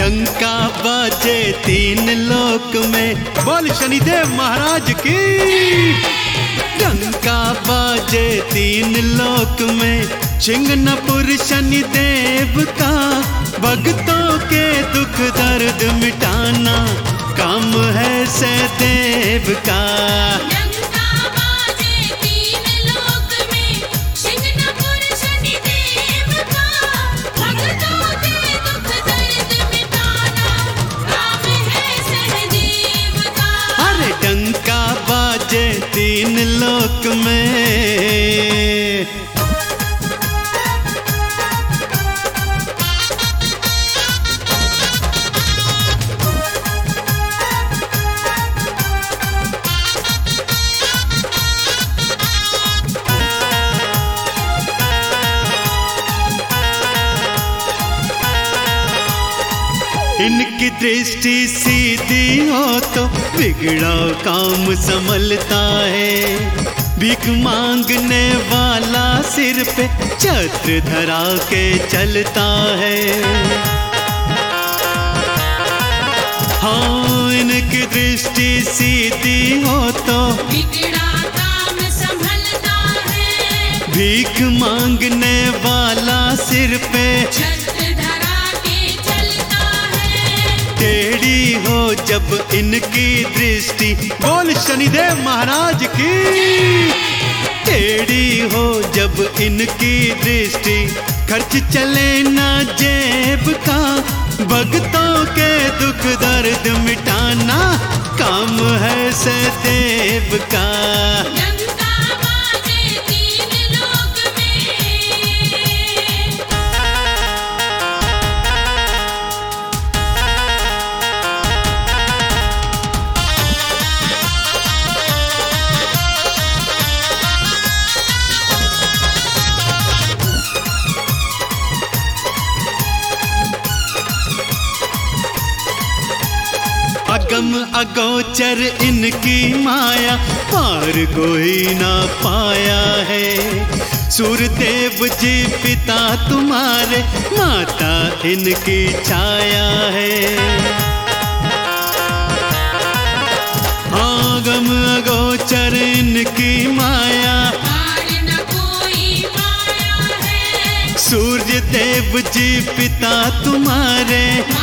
डंका बाजे तीन लोक में, बोल शनिदेव महाराज की। डंका बाजे तीन लोक में, छिंगनपुर शनिदेव का। भक्तों के दुख दर्द मिटाना काम है सदैव का। डंका बाजे तीन लोक में। इनकी दृष्टि सीधी हो तो बिगड़ा काम संभलता है। भीख मांगने वाला सिर पे छत्र धरा के चलता है। हाँ, इनकी दृष्टि सीधी हो तो बिगड़ा काम संभलता है। भीख मांगने वाला सिर पे टेढ़ी हो जब इनकी दृष्टि, बोल शनिदेव महाराज की। टेढ़ी हो जब इनकी दृष्टि, खर्च चले ना जेब का। भक्तों के दुख दर्द मिटाना काम है सदैव का। अगम अगोचर इनकी माया, पार कोई ना पाया है। सूरदेव जी पिता तुम्हारे, माता इनकी छाया है। अगम अगोचर इनकी माया, पार न कोई माया है। सूर्य देव जी पिता तुम्हारे,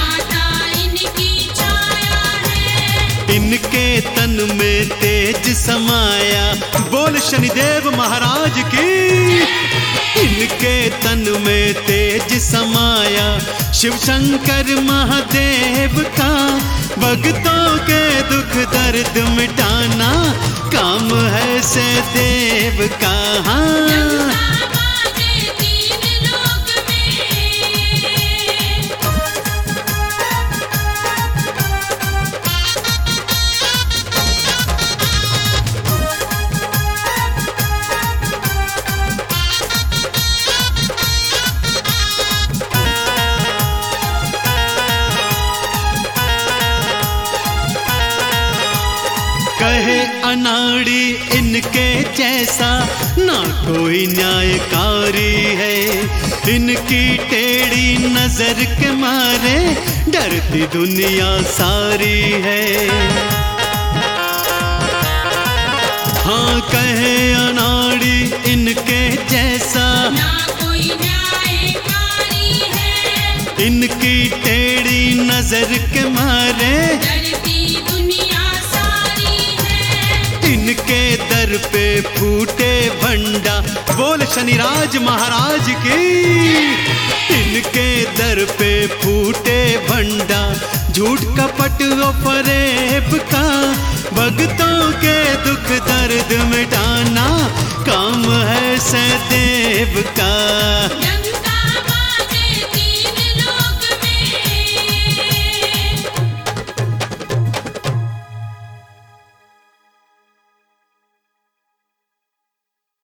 इनके तन में तेज समाया। बोल शनिदेव महाराज की। इनके तन में तेज समाया, शिव शंकर महादेव का। भक्तों के दुख दर्द मिटाना काम है सदैव का। कहे अनाड़ी इनके जैसा ना कोई न्यायकारी है। इनकी टेढ़ी नजर के मारे डरती दुनिया सारी है। हाँ, कहे अनाड़ी इनके जैसा ना कोई न्यायकारी है। इनकी टेढ़ी नजर के मारे इनके दर पे फूटे भंडा। बोल शनिराज महाराज की। इनके दर पे फूटे भंडा, झूठ कपट और फरेब का। भक्तों के दुख दर्द मिटाना काम है सदैव